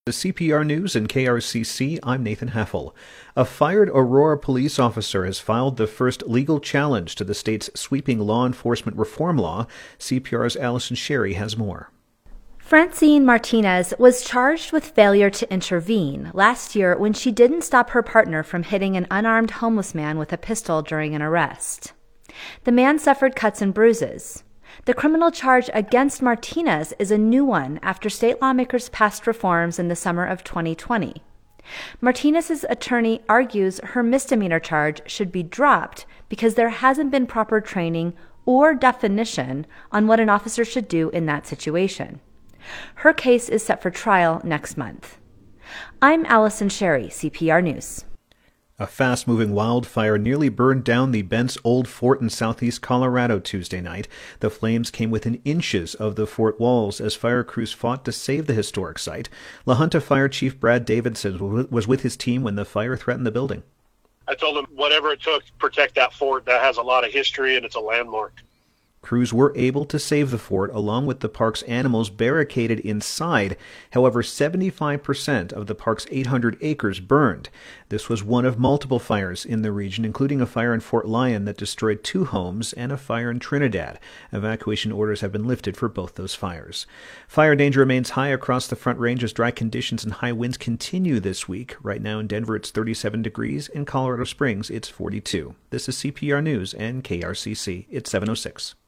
The CPR News and KRCC, I'm Nathan Heffel. A fired Aurora police officer has filed the first legal challenge to the state's sweeping law enforcement reform law. CPR's Allison Sherry has more. Francine Martinez was charged with failure to intervene last year when she didn't stop her partner from hitting an unarmed homeless man with a pistol during an arrest. The man suffered cuts and bruises. The criminal charge against Martinez is a new one after state lawmakers passed reforms in the summer of 2020. Martinez's attorney argues her misdemeanor charge should be dropped because there hasn't been proper training or definition on what an officer should do in that situation. Her case is set for trial next month. I'm Allison Sherry, CPR News. A fast-moving wildfire nearly burned down the Bent's old fort in southeast Colorado Tuesday night. The flames came within inches of the fort walls as fire crews fought to save the historic site. La Junta Fire Chief Brad Davidson was with his team when the fire threatened the building. I told them whatever it took to protect that fort. That has a lot of history and it's a landmark. Crews were able to save the fort along with the park's animals barricaded inside. However, 75% of the park's 800 acres burned. This was one of multiple fires in the region, including a fire in Fort Lyon that destroyed 2 homes and a fire in Trinidad. Evacuation orders have been lifted for both those fires. Fire danger remains high across the Front Range as dry conditions and high winds continue this week. Right now in Denver, it's 37 degrees. In Colorado Springs, it's 42. This is CPR News and KRCC. It's 7:06.